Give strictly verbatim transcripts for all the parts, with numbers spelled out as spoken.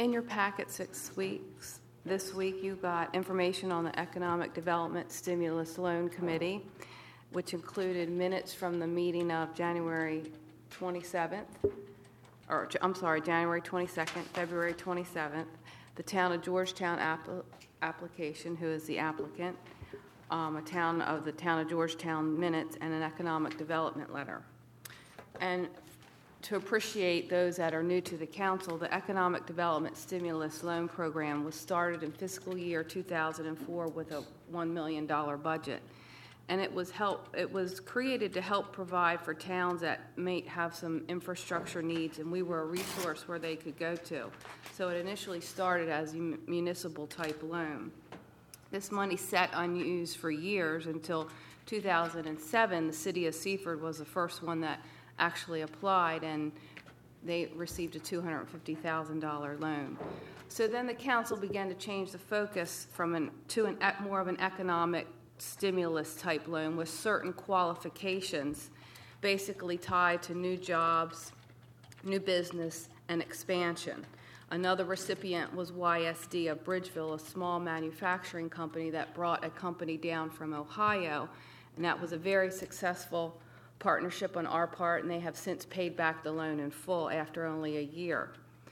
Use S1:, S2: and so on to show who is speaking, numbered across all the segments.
S1: In your packet six weeks, this week you got information on the Economic Development Stimulus Loan Committee, which included minutes from the meeting of January twenty-seventh, or I'm sorry, January twenty-second, February twenty-seventh, the Town of Georgetown app- application, who is the applicant, um, a town of the Town of Georgetown minutes, and an economic development letter. And to appreciate those that are new to the council, the Economic Development Stimulus Loan Program was started in fiscal year two thousand four with a one million dollars budget. And it was help. It was created to help provide for towns that may have some infrastructure needs, and we were a resource where they could go to. So it initially started as a municipal type loan. This money sat unused for years until two thousand seven. The city of Seaford was the first one that actually applied, and they received a two hundred fifty thousand dollars loan. So then the council began to change the focus from an to an more of an economic stimulus type loan with certain qualifications, basically tied to new jobs, new business, and expansion. Another recipient was Y S D of Bridgeville, a small manufacturing company that brought a company down from Ohio, and that was a very successful partnership on our part, and they have since paid back the loan in full after only a year.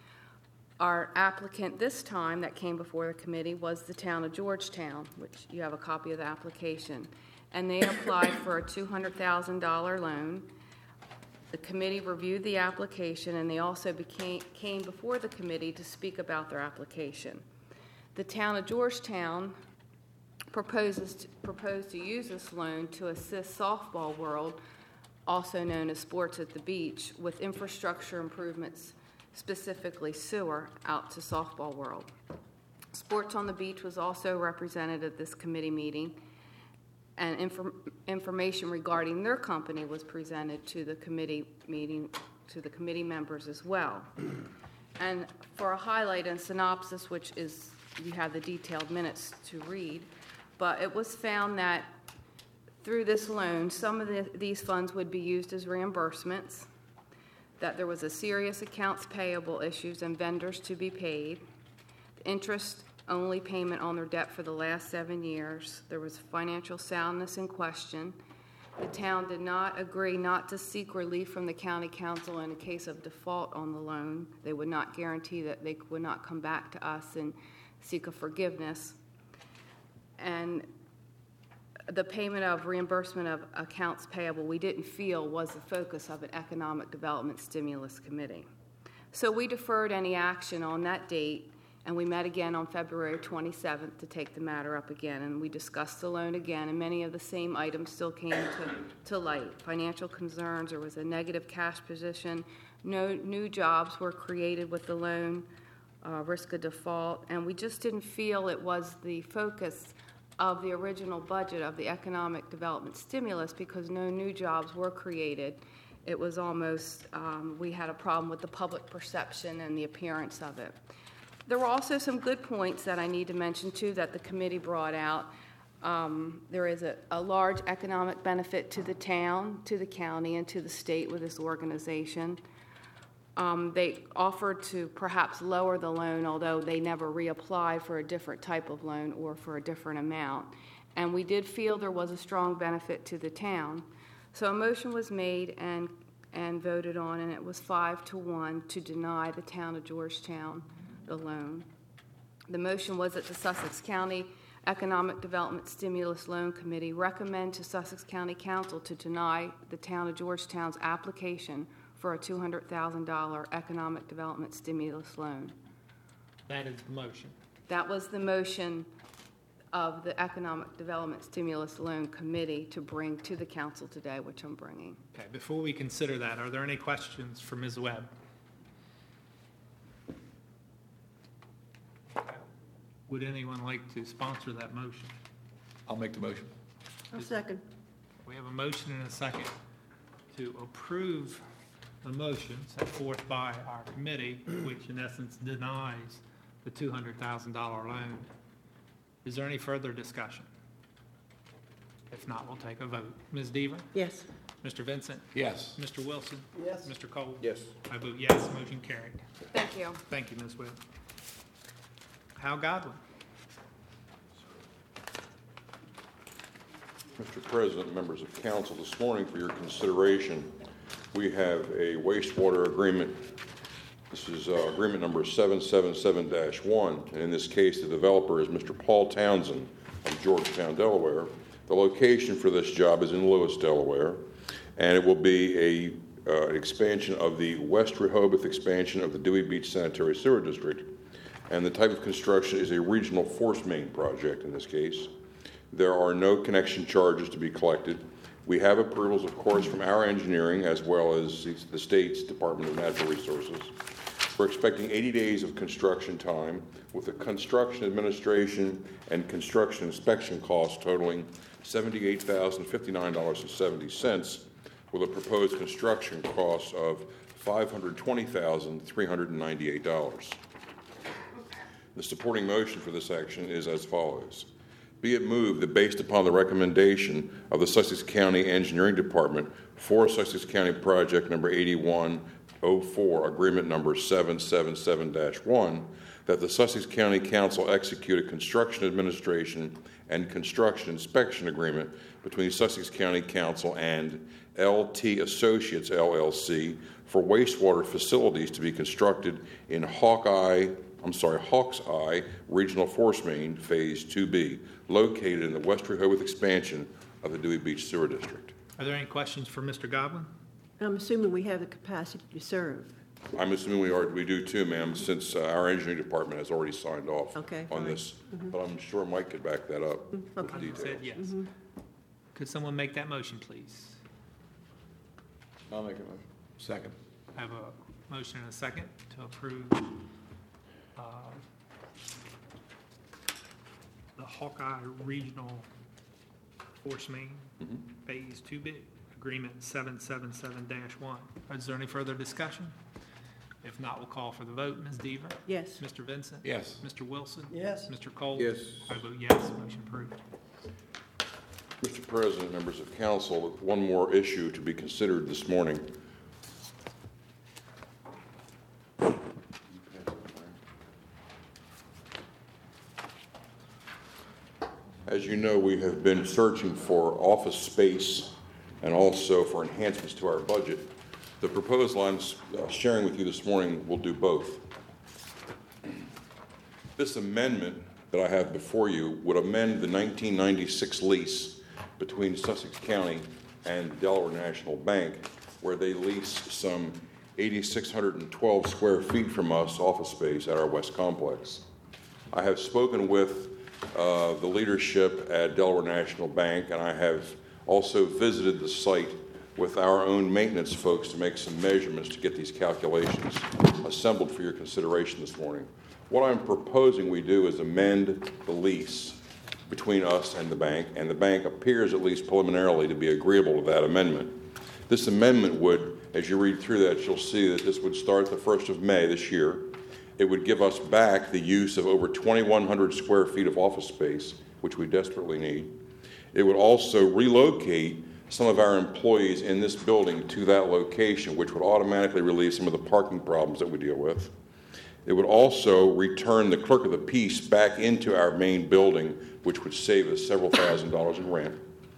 S1: Our applicant this time that came before the committee was the Town of Georgetown, which you have a copy of the application, and they applied for a two hundred thousand dollars loan. The committee reviewed the application, and they also became, came before the committee to speak about their application. The Town of Georgetown proposes to, proposed to use this loan to assist Softball World, also known as Sports at the Beach, with infrastructure improvements, specifically sewer, out to Softball World. Sports on the Beach was also represented at this committee meeting, and infor- information regarding their company was presented to the committee meeting, to the committee members as well. And for a highlight and synopsis, which is, you have the detailed minutes to read, but it was found that through this loan, some of the, these funds would be used as reimbursements, that there was a serious accounts payable issues and vendors to be paid, interest-only payment on their debt for the last seven years. There was financial soundness in question. The town did not agree not to seek relief from the county council in a case of default on the loan. They would not guarantee that they would not come back to us and seek a forgiveness. And the payment of reimbursement of accounts payable, we didn't feel was the focus of an economic development stimulus committee. So we deferred any action on that date, and we met again on February twenty-seventh to take the matter up again, and we discussed the loan again, and many of the same items still came to, to light. Financial concerns, there was a negative cash position, no new jobs were created with the loan, uh, risk of default, and we just didn't feel it was the focus of the original budget of the economic development stimulus because no new jobs were created. It was almost, um, we had a problem with the public perception and the appearance of it. There were also some good points that I need to mention too that the committee brought out. Um, there is a, a large economic benefit to the town, to the county, and to the state with this organization. Um, they offered to perhaps lower the loan, although they never reapplied for a different type of loan or for a different amount. And we did feel there was a strong benefit to the town. So a motion was made and, and voted on, and it was five to one to deny the Town of Georgetown the loan. The motion was that the Sussex County Economic Development Stimulus Loan Committee recommend to Sussex County Council to deny the Town of Georgetown's application for a two hundred thousand dollars economic development stimulus loan.
S2: That is the motion.
S1: That was the motion of the Economic Development Stimulus Loan Committee to bring to the council today, which I'm bringing.
S2: Okay, before we consider that, are there any questions for Miz Webb? Would anyone like to sponsor that motion?
S3: I'll make the motion.
S4: I'll second.
S2: We have a motion and a second to approve the motion set forth by our committee, which in essence denies the two hundred thousand dollars loan. Is there any further discussion? If not, we'll take a vote. Miz Deaver?
S4: Yes.
S2: Mister Vincent?
S3: Yes.
S2: Mister Wilson?
S4: Yes.
S2: Mister Cole?
S3: Yes.
S2: I vote yes. Motion carried.
S1: Thank you.
S2: Thank you, Miz Webb. Hal Godwin.
S4: Mister President, members of council, this morning for your consideration, we have a wastewater agreement. This is uh, agreement number seven seven seven dash one, and in this case, the developer is Mister Paul Townsend of Georgetown, Delaware. The location for this job is in Lewis, Delaware, and it will be a uh, expansion of the West Rehoboth expansion of the Dewey Beach Sanitary Sewer District, and the type of construction is a regional force main project in this case. There are no connection charges to be collected. We have approvals, of course, from our engineering as well as the state's Department of Natural Resources. We're expecting eighty days of construction time with the construction administration and construction inspection costs totaling seventy-eight thousand fifty-nine dollars and seventy cents with a proposed construction cost of five hundred twenty thousand three hundred ninety-eight dollars. The supporting motion for this action is as follows. Be it moved that based upon the recommendation of the Sussex County Engineering Department for Sussex County Project number eighty-one oh four, agreement number seven seven seven dash one, that the Sussex County Council execute a construction administration and construction inspection agreement between Sussex County Council and L T Associates, L L C, for wastewater facilities to be constructed in Hawkeye, I'm sorry, Hawk's Eye Regional Force Main, Phase two B, located in the West Rehoboth expansion of the Dewey Beach Sewer District.
S2: Are there any questions for Mister Godwin?
S5: I'm assuming we have the capacity to serve.
S4: I'm assuming we are, we do too, ma'am, since uh, our engineering department has already signed off
S5: Okay,
S4: on
S5: fine.
S4: this. But I'm sure Mike could back that up with the
S5: okay.
S4: details.
S2: Said yes. Could someone make that motion, please?
S3: I'll make a motion. Second.
S2: I have a motion and a second to approve uh, the Hawkeye Regional Force Main Phase two B, Agreement seven seven seven dash one. Is there any further discussion? If not, we'll call for the vote. Miz Deaver?
S5: Yes.
S2: Mister Vincent?
S3: Yes.
S2: Mister Wilson?
S5: Yes.
S2: Mister Cole?
S3: Yes.
S2: I vote yes. Motion approved.
S4: Mister President, members of council, one more issue to be considered this morning. As you know, we have been searching for office space and also for enhancements to our budget. The proposal I'm uh, sharing with you this morning will do both. This amendment that I have before you would amend the nineteen ninety-six lease between Sussex County and Delaware National Bank, where they lease some eight thousand six hundred twelve square feet from us office space at our West Complex. I have spoken with uh, the leadership at Delaware National Bank, and I have also visited the site with our own maintenance folks to make some measurements to get these calculations assembled for your consideration this morning. What I'm proposing we do is amend the lease between us and the bank, and the bank appears, at least preliminarily, to be agreeable to that amendment. This amendment would, as you read through that, you'll see that this would start the first of May this year. It would give us back the use of over twenty-one hundred square feet of office space, which we desperately need. It would also relocate some of our employees in this building to that location, which would automatically relieve some of the parking problems that we deal with. It would also return the clerk of the peace back into our main building, which would save us several thousand dollars in rent.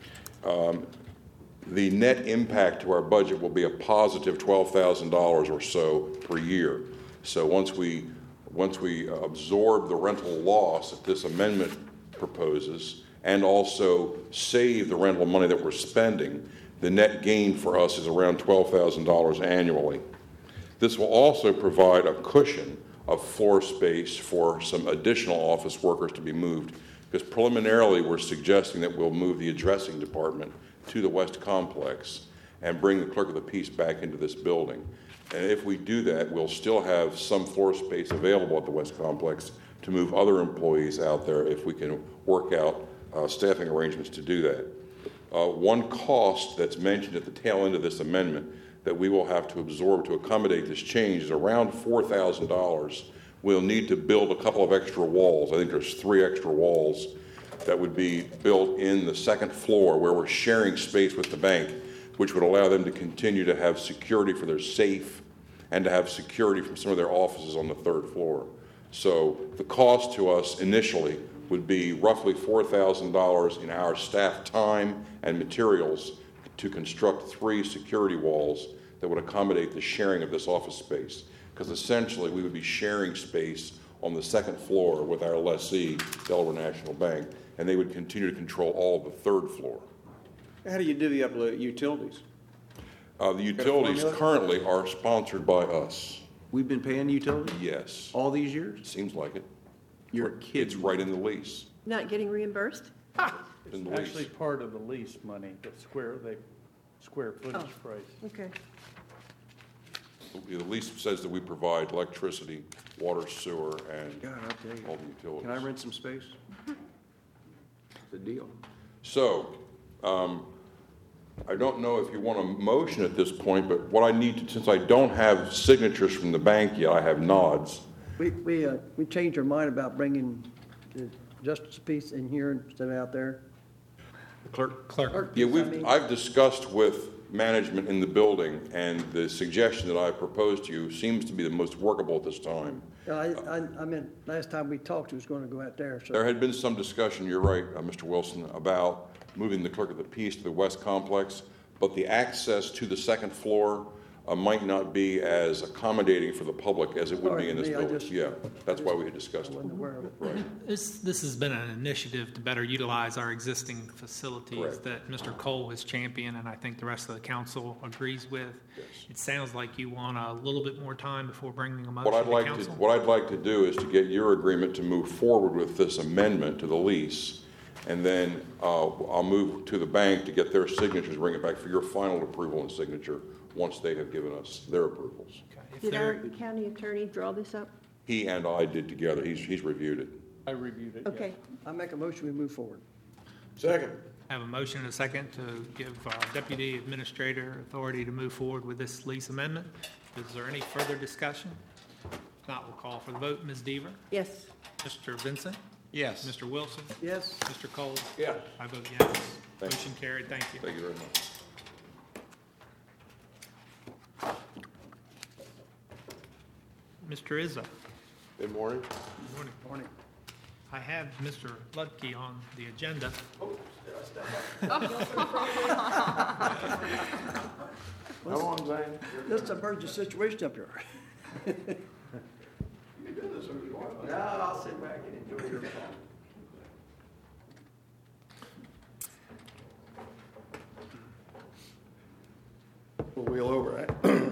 S4: Um, the net impact to our budget will be a positive twelve thousand dollars or so per year. So once we, once we absorb the rental loss that this amendment proposes, and also save the rental money that we're spending, the net gain for us is around twelve thousand dollars annually. This will also provide a cushion of floor space for some additional office workers to be moved, because preliminarily we're suggesting that we'll move the addressing department to the West Complex and bring the clerk of the peace back into this building. And if we do that, we'll still have some floor space available at the West Complex to move other employees out there if we can work out uh, staffing arrangements to do that. Uh, one cost that's mentioned at the tail end of this amendment that we will have to absorb to accommodate this change is around four thousand dollars. We'll need to build a couple of extra walls. I think there's three extra walls that would be built in the second floor where we're sharing space with the bank, which would allow them to continue to have security for their safe and to have security from some of their offices on the third floor. So the cost to us initially would be roughly four thousand dollars in our staff time and materials to construct three security walls that would accommodate the sharing of this office space. Because essentially, we would be sharing space on the second floor with our lessee, Delaware National Bank, and they would continue to control all of the third floor.
S3: How do you divvy up the utilities?
S4: Uh, the utilities
S3: formula?
S4: currently are sponsored by us.
S3: We've been paying utilities
S4: Yes.
S3: all these years?
S4: Seems like it.
S3: You're
S4: It's
S3: kidding.
S4: right in the lease.
S5: Not getting reimbursed?
S4: In the
S6: It's actually
S4: lease.
S6: part of the lease money, the square, the square footage
S5: Oh.
S6: price.
S5: Okay.
S4: The lease says that we provide electricity, water, sewer, and
S3: God, I'll tell
S4: all
S3: you.
S4: the utilities.
S3: Can I rent some space? It's a deal.
S4: So, um, I don't know if you want a motion at this point, but what I need to, since I don't have signatures from the bank yet, I have nods.
S7: We, we, uh, we changed our mind about bringing the justice piece in here instead of out there.
S3: Clerk?
S2: Clerk,
S7: Art
S4: Yeah,
S7: piece, I
S4: we've,
S7: mean.
S4: I've discussed with management in the building, and the suggestion that I proposed to you seems to be the most workable at this time.
S7: Uh, I, I, I meant, last time we talked, it was gonna go out there,
S4: There
S7: so.
S4: had been some discussion, you're right, uh, Mister Wilson, about moving the clerk of the peace to the west complex, but the access to the second floor uh, might not be as accommodating for the public as it would be in this
S7: Sorry, me, I
S4: building.
S7: just-
S4: Yeah, that's why we had discussed
S7: I
S4: it.
S7: wasn't aware of it.
S4: Right.
S2: this, this has been an initiative to better utilize our existing facilities
S4: Correct.
S2: that Mister Cole has championed, and I think the rest of the council agrees with.
S4: Yes.
S2: It sounds like you want a little bit more time before bringing a motion
S4: What I'd
S2: to
S4: like to,
S2: council.
S4: what I'd like to do is to get your agreement to move forward with this amendment to the lease, and then uh, I'll move to the bank to get their signatures, bring it back for your final approval and signature once they have given us their approvals.
S2: Okay, if
S5: Did
S2: there-
S5: our county attorney draw this up?
S4: He and I did together. He's, he's reviewed it.
S6: I reviewed it, yes.
S5: Okay.
S7: I make a motion, we move forward.
S3: Second.
S2: Have a motion and a second to give uh, Deputy Administrator authority to move forward with this lease amendment. Is there any further discussion? If not, we'll call for the vote. Miz Deaver?
S5: Yes.
S2: Mister Vincent?
S3: Yes.
S2: Mister Wilson?
S7: Yes?
S2: Mister Cole?
S3: Yeah.
S2: I vote yes.
S4: Thank you.
S2: Motion carried. Thank you.
S4: Thank you very much.
S2: Mister Izzo?
S3: Good morning.
S2: Good morning.
S7: Morning.
S2: I have Mister Ludke on the agenda.
S3: How long, Zane?
S7: This is an emergency situation up here.
S3: No, I'll sit back and enjoy your fun. We'll wheel over, right?